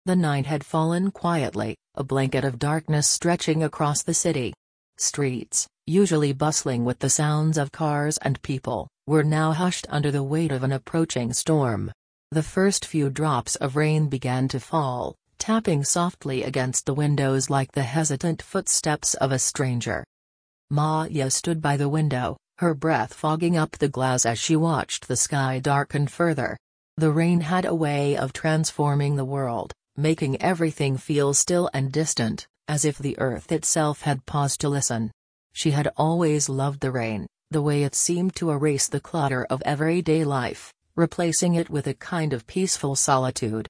The night had fallen quietly, a blanket of darkness stretching across the city. Streets, usually bustling with the sounds of cars and people, were now hushed under the weight of an approaching storm. The first few drops of rain began to fall, tapping softly against the windows like the hesitant footsteps of a stranger. Maya stood by the window, her breath fogging up the glass as she watched the sky darken further. The rain had a way of transforming the world, making everything feel still and distant, as if the earth itself had paused to listen. She had always loved the rain, the way it seemed to erase the clutter of everyday life, replacing it with a kind of peaceful solitude.